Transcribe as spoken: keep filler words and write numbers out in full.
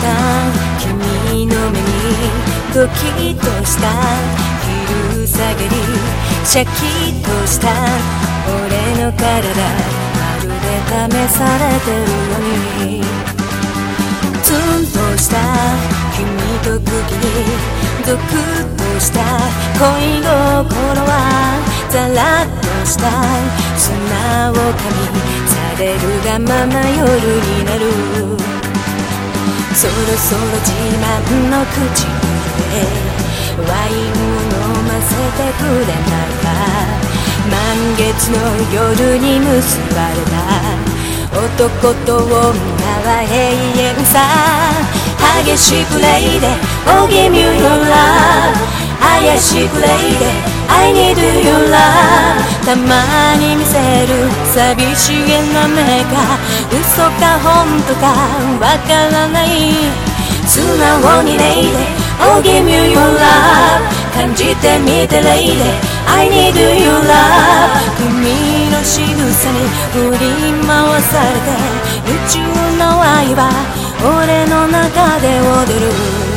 君の目にドキッとした昼下がりシャキッとした俺の体まるで試されてるようにツンとした君と茎にゾクッとした恋心はザラッとした砂を噛みされるがまま夜になるそろそろ自慢の口でワインを飲ませてくれないか満月の夜に結ばれた男と女は永遠さ激しいプレイで Oh give me your love 怪しいプレイで I need your love たまに見せる寂しげな目が嘘か本当かわからない素直にレイで Oh give me your love 感じてみてレイで I need your love 君の仕草に振り回されて宇宙の愛は俺の中で踊る